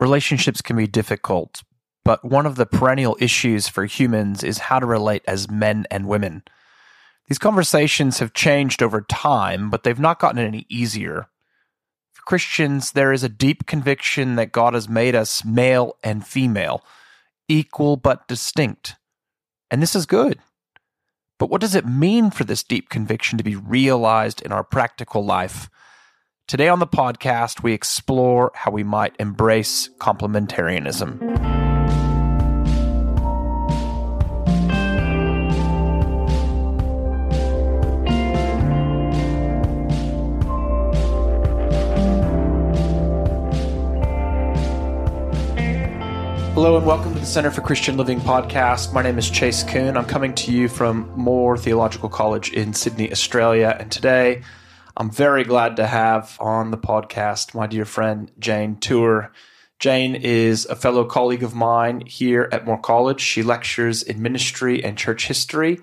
Relationships can be difficult, but one of the perennial issues for humans is how to relate as men and women. These conversations have changed over time, but they've not gotten any easier. For Christians, there is a deep conviction that God has made us male and female, equal but distinct. And this is good. But what does it mean for this deep conviction to be realized in our practical life? Today on the podcast, we explore how we might embrace complementarianism. Hello and welcome to the Center for Christian Living podcast. My name is Chase Kuhn. I'm coming to you from Moore Theological College in Sydney, Australia. And today, I'm very glad to have on the podcast my dear friend, Jane Tour. Jane is a fellow colleague of mine here at Moore College. She lectures in ministry and church history,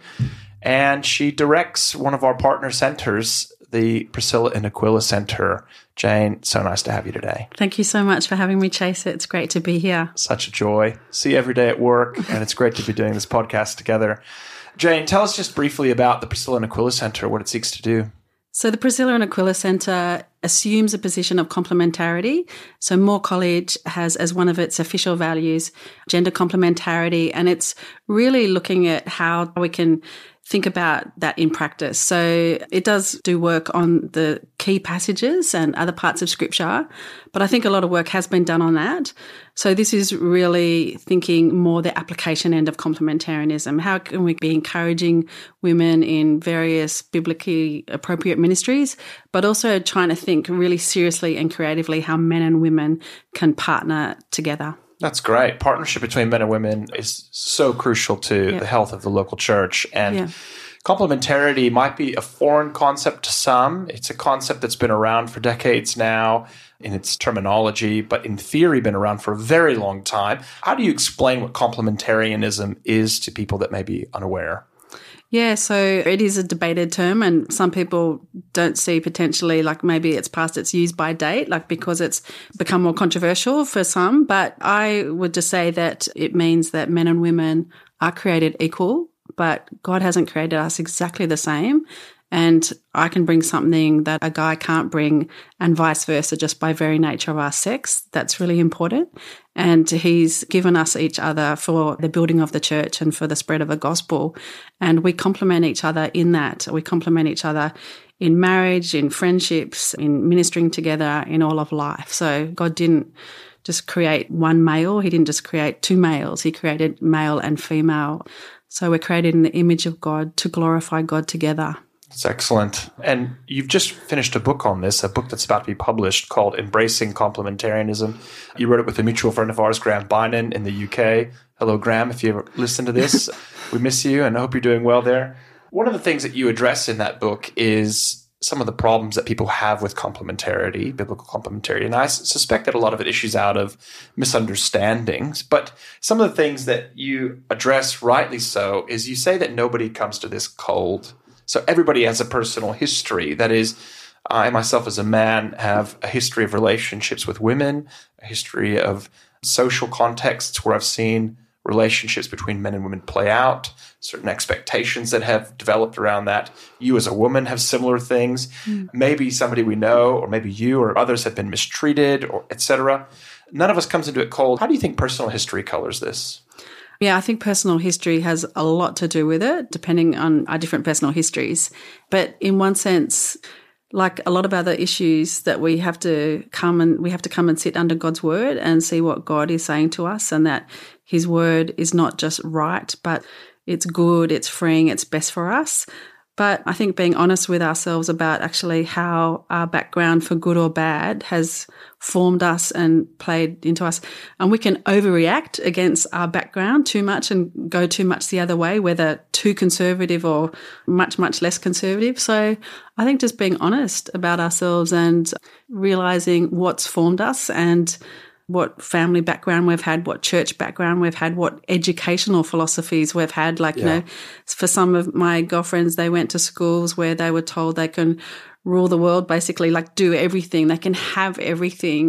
and she directs one of our partner centers, the Priscilla and Aquila Center. Jane, so nice to have you today. Thank you so much for having me, Chase. It's great to be here. Such a joy. See you every day at work, and it's great to be doing this podcast together. Jane, tell us just briefly about the Priscilla and Aquila Center, what it seeks to do. So the Priscilla and Aquila Center assumes a position of complementarity. So Moore College has as one of its official values gender complementarity, and it's really looking at how we can think about that in practice. So it does do work on the key passages and other parts of Scripture, but I think a lot of work has been done on that. So this is really thinking more the application end of complementarianism. How can we be encouraging women in various biblically appropriate ministries, but also trying to think really seriously and creatively how men and women can partner together. That's great. Partnership between men and women is so crucial to the health of the local church. And complementarity might be a foreign concept to some. It's a concept that's been around for decades now in its terminology, but in theory been around for a very long time. How do you explain what complementarianism is to people that may be unaware? Yeah, so it is a debated term, and some people don't see potentially like maybe it's past its use by date, like because it's become more controversial for some. But I would just say that it means that men and women are created equal, but God hasn't created us exactly the same. And I can bring something that a guy can't bring, and vice versa, just by very nature of our sex. That's really important. And he's given us each other for the building of the church and for the spread of the gospel. And we complement each other in that. We complement each other in marriage, in friendships, in ministering together, in all of life. So God didn't just create one male. He didn't just create two males. He created male and female. So we're created in the image of God to glorify God together. That's excellent. And you've just finished a book on this, a book that's about to be published called Embracing Complementarianism. You wrote it with a mutual friend of ours, Graham Bynon, in the UK. Hello, Graham, if you ever listen to this. We miss you and I hope you're doing well there. One of the things that you address in that book is some of the problems that people have with complementarity, biblical complementarity. And I suspect that a lot of it issues out of misunderstandings. But some of the things that you address, rightly so, is you say that nobody comes to this cold. So everybody has a personal history. That is, I myself as a man have a history of relationships with women, a history of social contexts where I've seen relationships between men and women play out, certain expectations that have developed around that. You as a woman have similar things. Maybe somebody we know, or maybe you or others have been mistreated, or etc. None of us comes into it cold. How do you think personal history colors this? Yeah, I think personal history has a lot to do with it, depending on our different personal histories. But in one sense, like a lot of other issues, that we have to come and sit under God's word and see what God is saying to us, and that his word is not just right, but it's good, it's freeing, it's best for us. But I think being honest with ourselves about actually how our background, for good or bad, has formed us and played into us. And we can overreact against our background too much and go too much the other way, whether too conservative or much, much less conservative. So I think just being honest about ourselves and realizing what's formed us and what family background we've had, what church background we've had, what educational philosophies we've had. Like, you know, for some of my girlfriends, they went to schools where they were told they can rule the world, basically, like do everything. They can have everything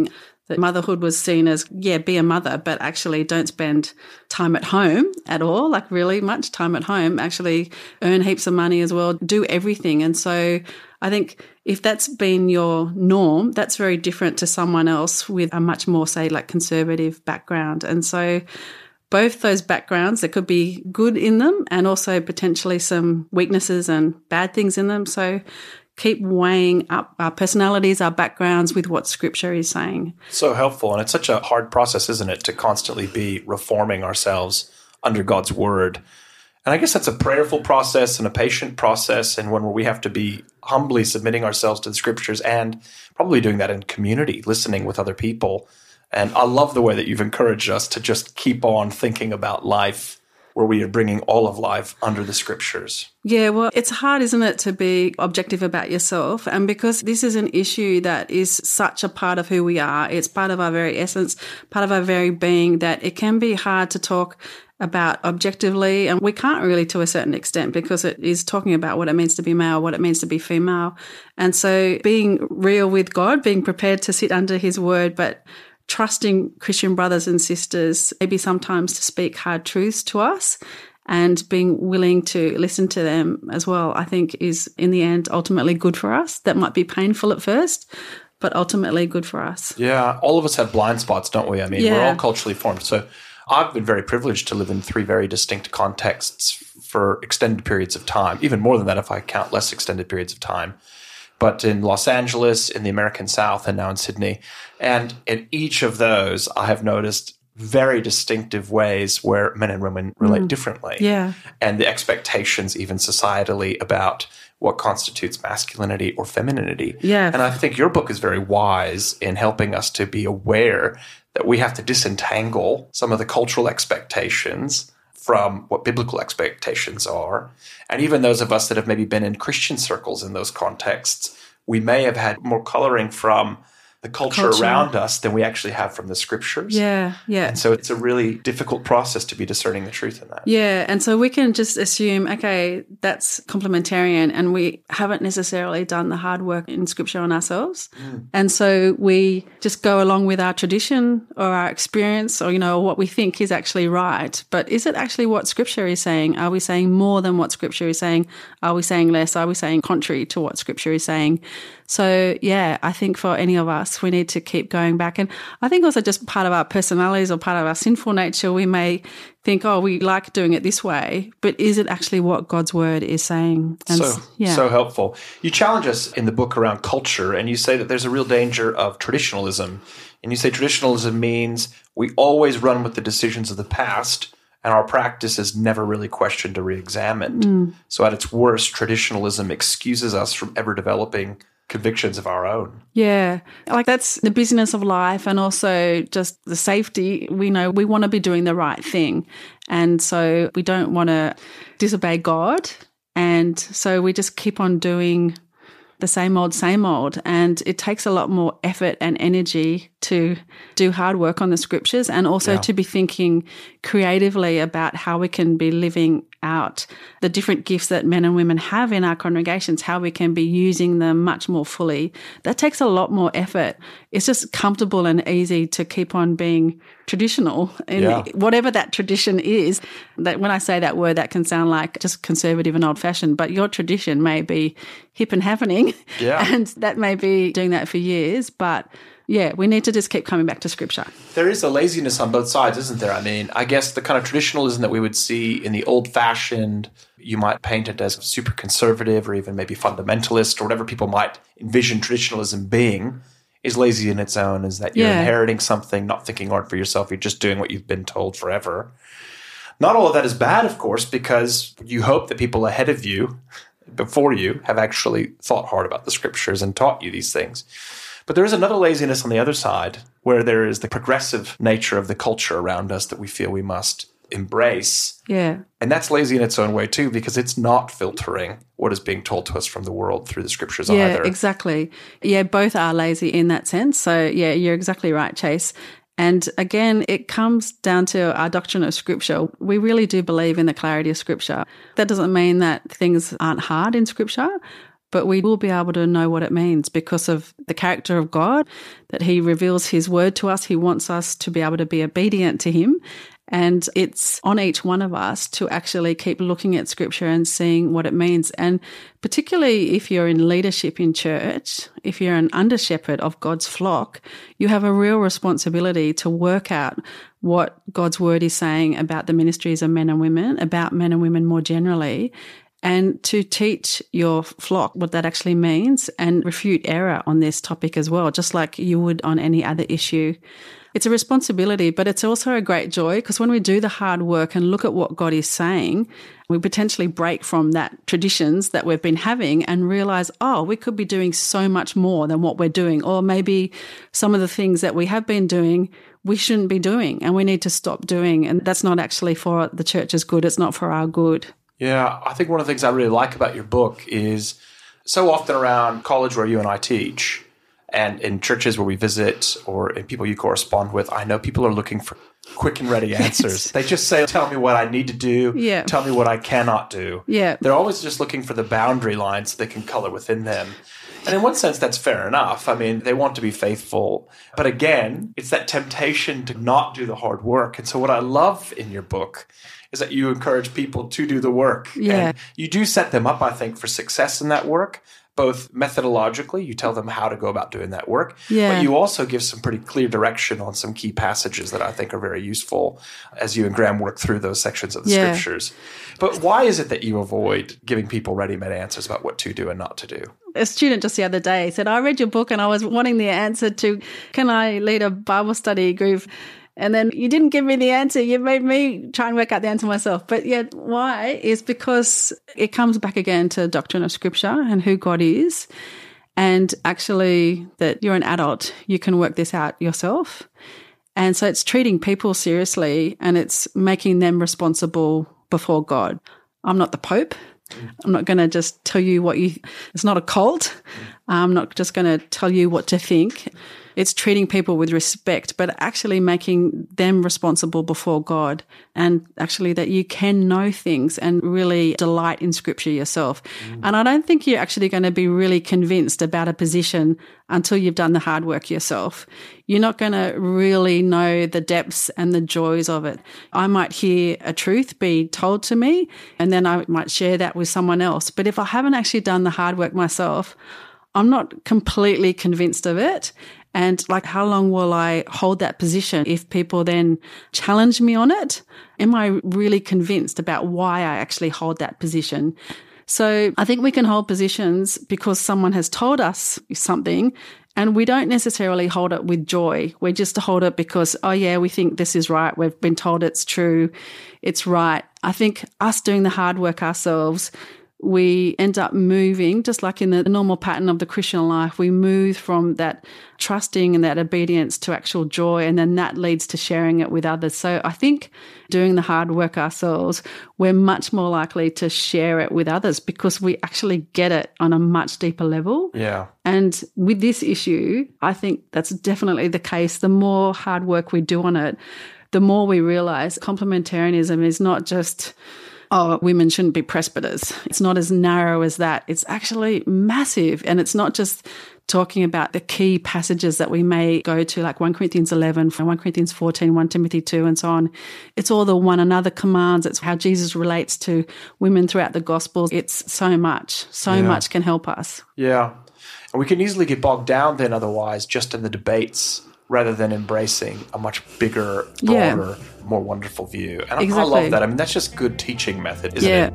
that motherhood was seen as, be a mother, but actually don't spend time at home at all, like really much time at home, actually earn heaps of money as well, do everything. And so I think if that's been your norm, that's very different to someone else with a much more, say, like conservative background. And so both those backgrounds, there could be good in them and also potentially some weaknesses and bad things in them. So keep weighing up our personalities, our backgrounds with what Scripture is saying. So helpful. And it's such a hard process, isn't it, to constantly be reforming ourselves under God's word. And I guess that's a prayerful process and a patient process, and one where we have to be humbly submitting ourselves to the Scriptures and probably doing that in community, listening with other people. And I love the way that you've encouraged us to just keep on thinking about life where we are bringing all of life under the Scriptures. Yeah, well, it's hard, isn't it, to be objective about yourself. And because this is an issue that is such a part of who we are, it's part of our very essence, part of our very being, that it can be hard to talk about objectively. And we can't really to a certain extent because it is talking about what it means to be male, what it means to be female. And so being real with God, being prepared to sit under His word, but trusting Christian brothers and sisters, maybe sometimes to speak hard truths to us and being willing to listen to them as well, I think is in the end ultimately good for us. That might be painful at first, but ultimately good for us. Yeah, all of us have blind spots, don't we? I mean, we're all culturally formed. So I've been very privileged to live in 3 very distinct contexts for extended periods of time, even more than that if I count less extended periods of time. But in Los Angeles, in the American South, and now in Sydney. And in each of those, I have noticed very distinctive ways where men and women relate differently. Yeah. And the expectations, even societally, about what constitutes masculinity or femininity. Yeah. And I think your book is very wise in helping us to be aware that we have to disentangle some of the cultural expectations from what biblical expectations are. And even those of us that have maybe been in Christian circles in those contexts, we may have had more coloring from the culture around us than we actually have from the Scriptures. Yeah, yeah. And so it's a really difficult process to be discerning the truth in that. Yeah, and so we can just assume, okay, that's complementarian, and we haven't necessarily done the hard work in Scripture on ourselves. And so we just go along with our tradition or our experience or, what we think is actually right. But is it actually what Scripture is saying? Are we saying more than what Scripture is saying? Are we saying less? Are we saying contrary to what Scripture is saying? So, yeah, I think for any of us, we need to keep going back. And I think also just part of our personalities or part of our sinful nature, we may think, we like doing it this way, but is it actually what God's word is saying? And so helpful. You challenge us in the book around culture, and you say that there's a real danger of traditionalism. And you say traditionalism means we always run with the decisions of the past, and our practice is never really questioned or re-examined. So at its worst, traditionalism excuses us from ever developing convictions of our own. Yeah, like that's the business of life, and also just the safety. We know we want to be doing the right thing, and so we don't want to disobey God, and so we just keep on doing the same old, and it takes a lot more effort and energy to do hard work on the Scriptures, and also to be thinking creatively about how we can be living out the different gifts that men and women have in our congregations, how we can be using them much more fully. That takes a lot more effort. It's just comfortable and easy to keep on being traditional in whatever that tradition is. That when I say that word, that can sound like just conservative and old-fashioned, but your tradition may be hip and happening, and that may be doing that for years, but yeah, we need to just keep coming back to Scripture. There is a laziness on both sides, isn't there? I mean, I guess the kind of traditionalism that we would see in the old-fashioned, you might paint it as super conservative or even maybe fundamentalist or whatever people might envision traditionalism being, is lazy in its own, is that you're inheriting something, not thinking hard for yourself, you're just doing what you've been told forever. Not all of that is bad, of course, because you hope that people ahead of you, before you, have actually thought hard about the Scriptures and taught you these things. But there is another laziness on the other side, where there is the progressive nature of the culture around us that we feel we must embrace. Yeah. And that's lazy in its own way too, because it's not filtering what is being told to us from the world through the Scriptures either. Yeah, exactly. Yeah, both are lazy in that sense. So yeah, you're exactly right, Chase. And again, it comes down to our doctrine of Scripture. We really do believe in the clarity of Scripture. That doesn't mean that things aren't hard in Scripture, but we will be able to know what it means because of the character of God, that he reveals his word to us. He wants us to be able to be obedient to him. And it's on each one of us to actually keep looking at Scripture and seeing what it means. And particularly if you're in leadership in church, if you're an under shepherd of God's flock, you have a real responsibility to work out what God's word is saying about the ministries of men and women, about men and women more generally, and to teach your flock what that actually means and refute error on this topic as well, just like you would on any other issue. It's a responsibility, but it's also a great joy because when we do the hard work and look at what God is saying, we potentially break from that traditions that we've been having and realize, oh, we could be doing so much more than what we're doing. Or maybe some of the things that we have been doing, we shouldn't be doing and we need to stop doing. And that's not actually for the church's good. It's not for our good. Yeah, I think one of the things I really like about your book is so often around college where you and I teach, and in churches where we visit or in people you correspond with, I know people are looking for quick and ready answers. They just say, tell me what I need to do. Yeah. Tell me what I cannot do. Yeah. They're always just looking for the boundary lines they can color within them. And in one sense, that's fair enough. I mean, they want to be faithful. But again, it's that temptation to not do the hard work. And so what I love in your book is that you encourage people to do the work. Yeah. And you do set them up, I think, for success in that work. Both methodologically, you tell them how to go about doing that work, but you also give some pretty clear direction on some key passages that I think are very useful as you and Graham work through those sections of the Scriptures. But why is it that you avoid giving people ready-made answers about what to do and not to do? A student just the other day said, I read your book and I was wanting the answer to, can I lead a Bible study group? And then you didn't give me the answer. You made me try and work out the answer myself. But yet why is because it comes back again to doctrine of Scripture and who God is. And actually that you're an adult, you can work this out yourself. And so it's treating people seriously and it's making them responsible before God. I'm not the Pope. I'm not going to just tell you it's not a cult. I'm not just going to tell you what to think. It's treating people with respect, but actually making them responsible before God, and actually that you can know things and really delight in Scripture yourself. And I don't think you're actually going to be really convinced about a position until you've done the hard work yourself. You're not going to really know the depths and the joys of it. I might hear a truth be told to me, and then I might share that with someone else. But if I haven't actually done the hard work myself, I'm not completely convinced of it. And how long will I hold that position if people then challenge me on it? Am I really convinced about why I actually hold that position? So I think we can hold positions because someone has told us something and we don't necessarily hold it with joy. We just hold it because, oh yeah, we think this is right. We've been told it's true. It's right. I think us doing the hard work ourselves, we end up moving, just like in the normal pattern of the Christian life, we move from that trusting and that obedience to actual joy, and then that leads to sharing it with others. So I think doing the hard work ourselves, we're much more likely to share it with others because we actually get it on a much deeper level. Yeah. And with this issue, I think that's definitely the case. The more hard work we do on it, the more we realize complementarianism is not just, oh, women shouldn't be presbyters. It's not as narrow as that. It's actually massive. And it's not just talking about the key passages that we may go to, like 1 Corinthians 11, 1 Corinthians 14, 1 Timothy 2, and so on. It's all the one another commands. It's how Jesus relates to women throughout the Gospels. It's so much. So much can help us. Yeah. And we can easily get bogged down then otherwise just in the debates rather than embracing a much bigger, broader, more wonderful view. And I love that. I mean, that's just good teaching method, isn't it?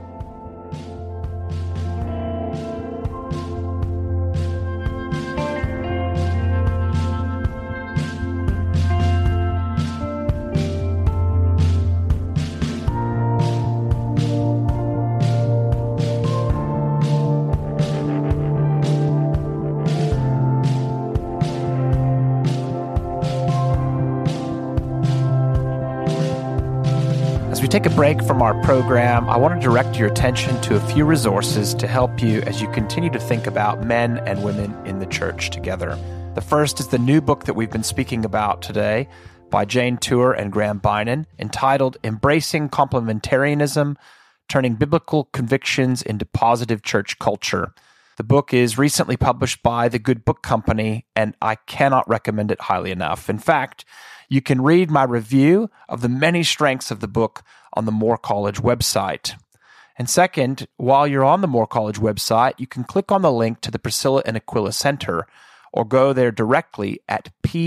As we take a break from our program, I want to direct your attention to a few resources to help you as you continue to think about men and women in the church together. The first is the new book that we've been speaking about today by Jane Tour and Graham Beynon, entitled Embracing Complementarianism, Turning Biblical Convictions into Positive Church Culture. The book is recently published by the Good Book Company, and I cannot recommend it highly enough. In fact, you can read my review of the many strengths of the book on the Moore College website. And second, while you're on the Moore College website, you can click on the link to the Priscilla and Aquila Center or go there directly at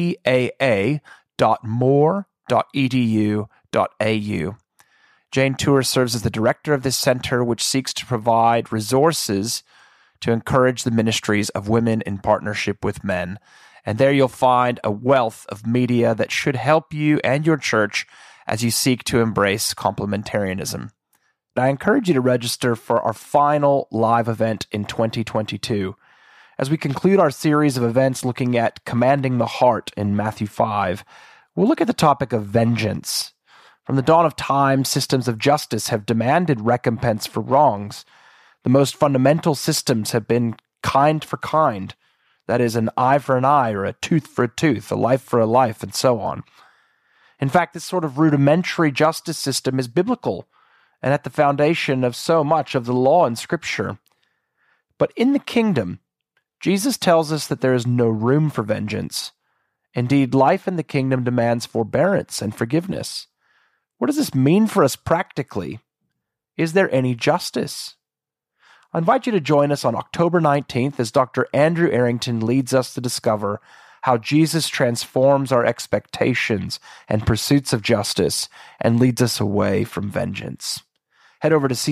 paa.moore.edu.au. Jane Tour serves as the director of this center, which seeks to provide resources to encourage the ministries of women in partnership with men. And there you'll find a wealth of media that should help you and your church as you seek to embrace complementarianism. I encourage you to register for our final live event in 2022. As we conclude our series of events looking at commanding the heart in Matthew 5, we'll look at the topic of vengeance. From the dawn of time, systems of justice have demanded recompense for wrongs. The most fundamental systems have been kind for kind. That is, an eye for an eye, or a tooth for a tooth, a life for a life, and so on. In fact, this sort of rudimentary justice system is biblical and at the foundation of so much of the law and Scripture. But in the kingdom, Jesus tells us that there is no room for vengeance. Indeed, life in the kingdom demands forbearance and forgiveness. What does this mean for us practically? Is there any justice? I invite you to join us on October 19th as Dr. Andrew Arrington leads us to discover how Jesus transforms our expectations and pursuits of justice and leads us away from vengeance. Head over to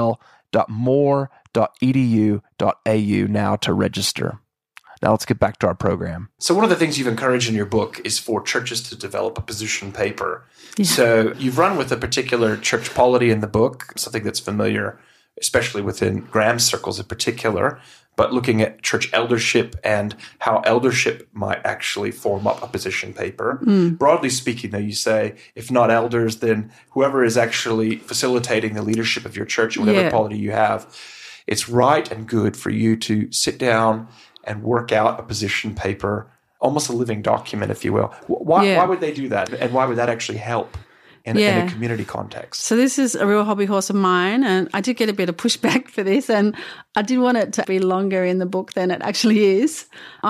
ccl.moore.edu.au now to register. Now let's get back to our program. So one of the things you've encouraged in your book is for churches to develop a position paper. Yeah. So you've run with a particular church polity in the book, something that's familiar, especially within Graham circles in particular, but looking at church eldership and how eldership might actually form up a position paper. Broadly speaking, though, you say, if not elders, then whoever is actually facilitating the leadership of your church, whatever polity you have, it's right and good for you to sit down and work out a position paper, almost a living document, if you will. Why would they do that? And why would that actually help in a community context? So this is a real hobby horse of mine, and I did get a bit of pushback for this, and I did want it to be longer in the book than it actually is.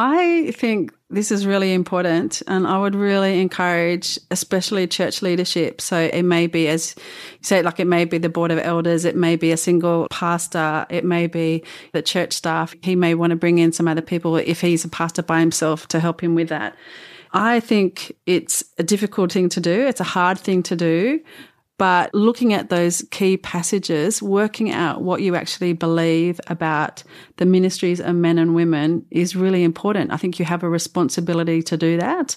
I think this is really important, and I would really encourage, especially church leadership. So it may be, as you say, like it may be the board of elders, it may be a single pastor, it may be the church staff. He may want to bring in some other people if he's a pastor by himself to help him with that. I think it's a difficult thing to do. It's a hard thing to do. But looking at those key passages, working out what you actually believe about the ministries of men and women is really important. I think you have a responsibility to do that.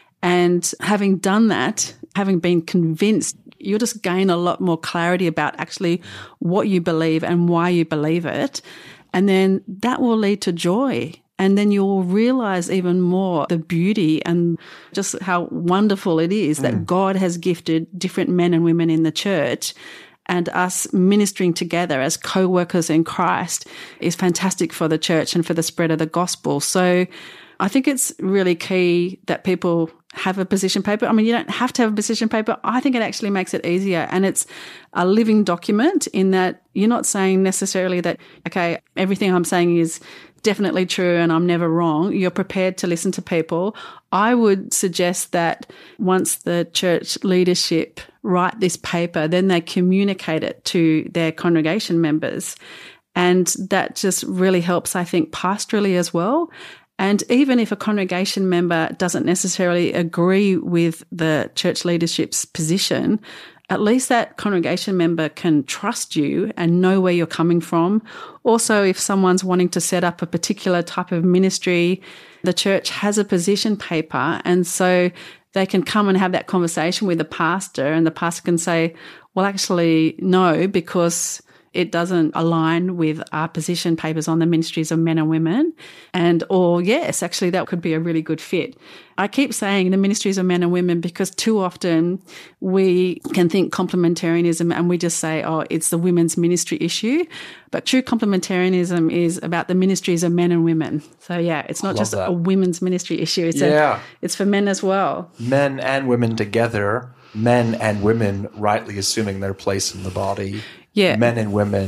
And having done that, having been convinced, you'll just gain a lot more clarity about actually what you believe and why you believe it. And then that will lead to joy. And then you'll realize even more the beauty and just how wonderful it is that God has gifted different men and women in the church, and us ministering together as co-workers in Christ is fantastic for the church and for the spread of the gospel. So I think it's really key that people have a position paper. I mean, you don't have to have a position paper. I think it actually makes it easier, and it's a living document in that you're not saying necessarily that, okay, everything I'm saying is definitely true and I'm never wrong. You're prepared to listen to people. I would suggest that once the church leadership write this paper, then they communicate it to their congregation members. And that just really helps, I think, pastorally as well. And even if a congregation member doesn't necessarily agree with the church leadership's position, at least that congregation member can trust you and know where you're coming from. Also, if someone's wanting to set up a particular type of ministry, the church has a position paper, and so they can come and have that conversation with the pastor, and the pastor can say, well, actually, no, because it doesn't align with our position papers on the ministries of men and women. Or yes, actually, that could be a really good fit. I keep saying the ministries of men and women because too often we can think complementarianism and we just say, oh, it's the women's ministry issue. But true complementarianism is about the ministries of men and women. So yeah, it's not just a women's ministry issue. It's for men as well. Men and women together, men and women rightly assuming their place in the body. Yeah. Men and women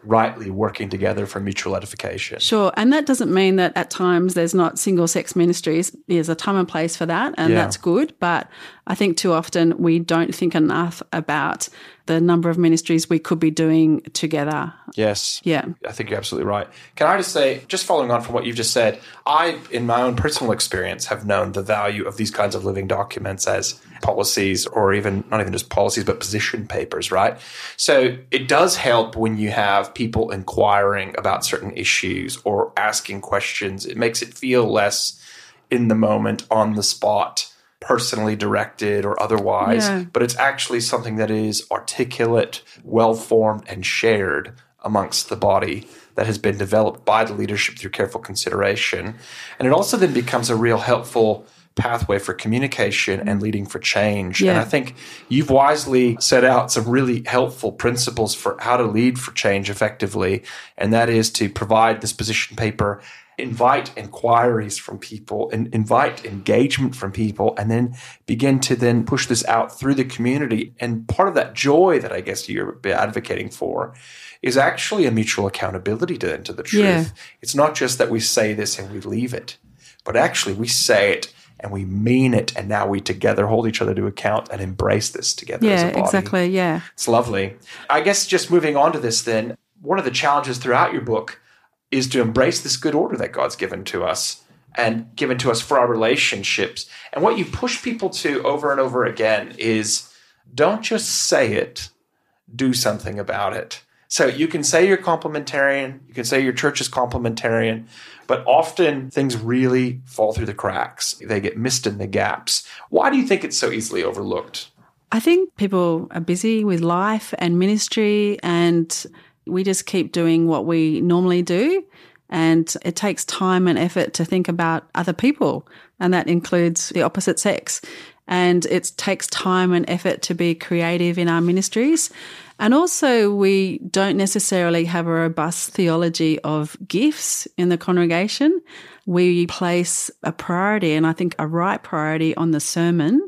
rightly working together for mutual edification. Sure. And that doesn't mean that at times there's not single-sex ministries. There's a time and place for that, and that's good. But I think too often we don't think enough about the number of ministries we could be doing together. Yes. Yeah. I think you're absolutely right. Can I just say, just following on from what you've just said, I, in my own personal experience, have known the value of these kinds of living documents as policies, or even not even just policies, but position papers, right? So it does help when you have people inquiring about certain issues or asking questions. It makes it feel less in the moment, on the spot, personally directed or otherwise, but it's actually something that is articulate, well-formed, and shared amongst the body that has been developed by the leadership through careful consideration. And it also then becomes a real helpful pathway for communication and leading for change. And I think you've wisely set out some really helpful principles for how to lead for change effectively, and that is to provide this position paper, invite inquiries from people, and invite engagement from people, and then begin to then push this out through the community. And part of that joy that I guess you're advocating for is actually a mutual accountability to the truth. Yeah. It's not just that we say this and we leave it, but actually we say it and we mean it, and now we together hold each other to account and embrace this together as a body. Yeah, exactly, yeah. It's lovely. I guess just moving on to this then, one of the challenges throughout your book is to embrace this good order that God's given to us and given to us for our relationships. And what you push people to over and over again is don't just say it, do something about it. So you can say you're complementarian, you can say your church is complementarian, but often things really fall through the cracks. They get missed in the gaps. Why do you think it's so easily overlooked? I think people are busy with life and ministry, and we just keep doing what we normally do. And it takes time and effort to think about other people, and that includes the opposite sex. And it takes time and effort to be creative in our ministries. And also, we don't necessarily have a robust theology of gifts in the congregation. We place a priority, and I think a right priority, on the sermon.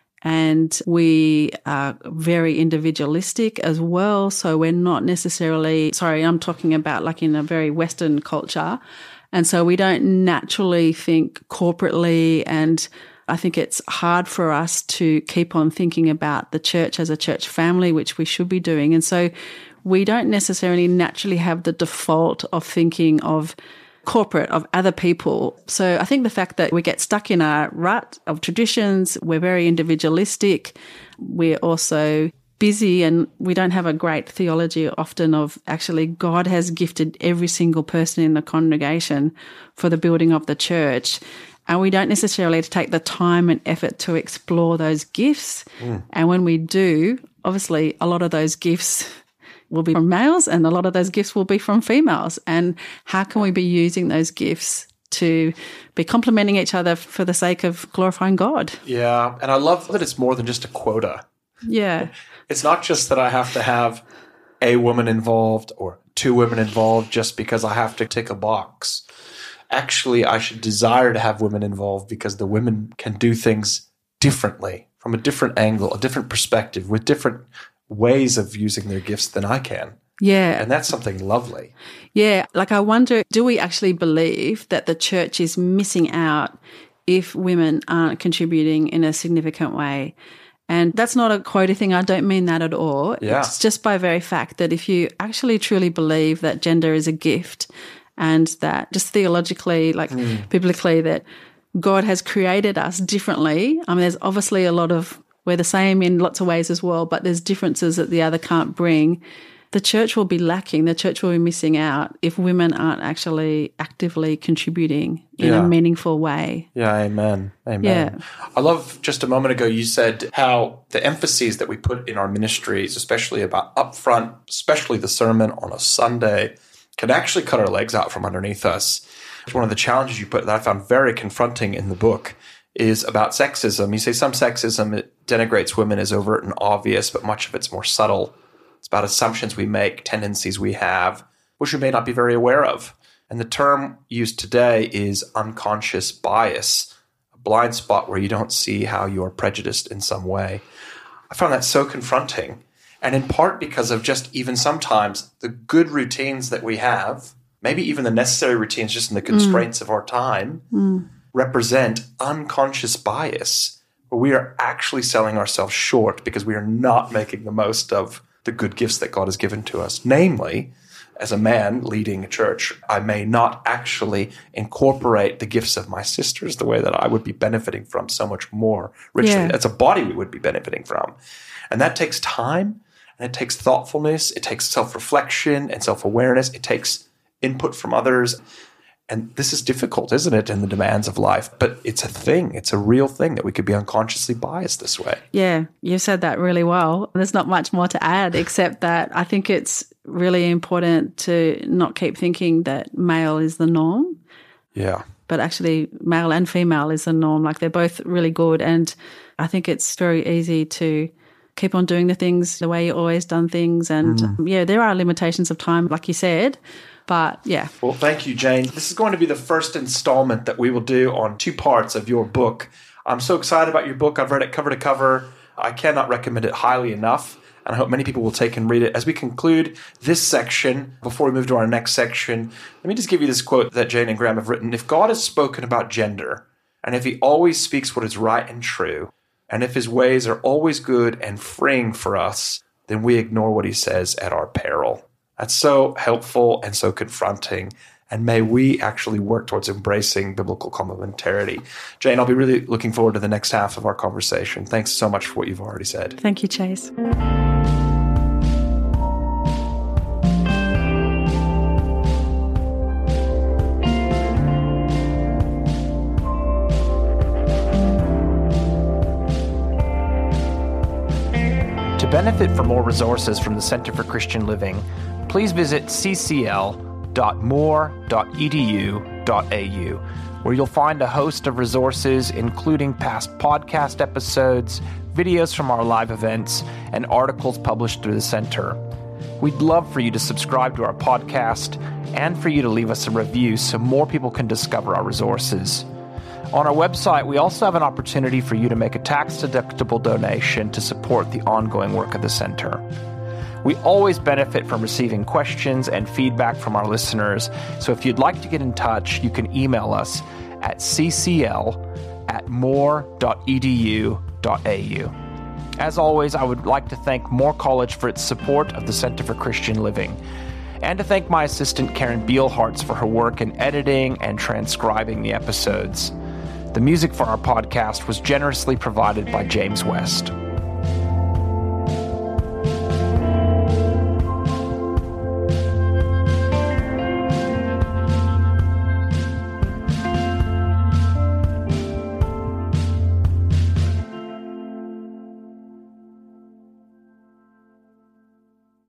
And we are very individualistic as well. So we're not necessarily, I'm talking about like in a very Western culture. And so we don't naturally think corporately, and I think it's hard for us to keep on thinking about the church as a church family, which we should be doing. And so we don't necessarily naturally have the default of thinking of corporate, of other people. So I think the fact that we get stuck in our rut of traditions, we're very individualistic, we're also busy, and we don't have a great theology often of actually God has gifted every single person in the congregation for the building of the church. And we don't necessarily take the time and effort to explore those gifts. And when we do, obviously a lot of those gifts will be from males and a lot of those gifts will be from females. And how can we be using those gifts to be complementing each other for the sake of glorifying God? Yeah, and I love that it's more than just a quota. Yeah. It's not just that I have to have a woman involved or two women involved just because I have to tick a box. Actually, I should desire to have women involved because the women can do things differently, from a different angle, a different perspective, with different ways of using their gifts than I can. Yeah. And that's something lovely. Yeah. Like, I wonder, do we actually believe that the church is missing out if women aren't contributing in a significant way? And that's not a quota thing. I don't mean that at all. Yeah. It's just by very fact that if you actually truly believe that gender is a gift, and that just theologically, like biblically, that God has created us differently. I mean, there's obviously a lot of, we're the same in lots of ways as well, but there's differences that the other can't bring. The church will be lacking, the church will be missing out if women aren't actually actively contributing in a meaningful way. Yeah, amen. Amen. Yeah. I love, just a moment ago, you said how the emphases that we put in our ministries, especially about upfront, especially the sermon on a Sunday, can actually cut our legs out from underneath us. One of the challenges you put that I found very confronting in the book is about sexism. You say some sexism, it denigrates women as overt and obvious, but much of it's more subtle. It's about assumptions we make, tendencies we have, which we may not be very aware of. And the term used today is unconscious bias, a blind spot where you don't see how you're prejudiced in some way. I found that so confronting. And in part because of just even sometimes the good routines that we have, maybe even the necessary routines just in the constraints of our time, represent unconscious bias, where we are actually selling ourselves short because we are not making the most of the good gifts that God has given to us. Namely, as a man leading a church, I may not actually incorporate the gifts of my sisters the way that I would be benefiting from so much more richly. Yeah. As a body, we would be benefiting from. And that takes time, and it takes thoughtfulness, it takes self-reflection and self-awareness, it takes input from others. And this is difficult, isn't it, in the demands of life? But it's a thing. It's a real thing that we could be unconsciously biased this way. Yeah, you said that really well. There's not much more to add except that I think it's really important to not keep thinking that male is the norm. Yeah. But actually male and female is the norm. Like they're both really good. And I think it's very easy to keep on doing the things the way you've always done things. And yeah, there are limitations of time, like you said. But yeah. Well, thank you, Jane. This is going to be the first installment that we will do on 2 parts of your book. I'm so excited about your book. I've read it cover to cover. I cannot recommend it highly enough. And I hope many people will take and read it. As we conclude this section, before we move to our next section, let me just give you this quote that Jane and Graham have written. If God has spoken about gender, and if he always speaks what is right and true, and if his ways are always good and freeing for us, then we ignore what he says at our peril. That's so helpful and so confronting. And may we actually work towards embracing biblical complementarity. Jane, I'll be really looking forward to the next half of our conversation. Thanks so much for what you've already said. Thank you, Chase. To benefit from more resources from the Center for Christian Living, please visit ccl.moore.edu.au, where you'll find a host of resources, including past podcast episodes, videos from our live events, and articles published through the Center. We'd love for you to subscribe to our podcast and for you to leave us a review so more people can discover our resources. On our website, we also have an opportunity for you to make a tax-deductible donation to support the ongoing work of the Center. We always benefit from receiving questions and feedback from our listeners, so if you'd like to get in touch, you can email us at ccl@moore.edu.au. As always, I would like to thank Moore College for its support of the Center for Christian Living, and to thank my assistant Karen Beelhartz for her work in editing and transcribing the episodes. The music for our podcast was generously provided by James West.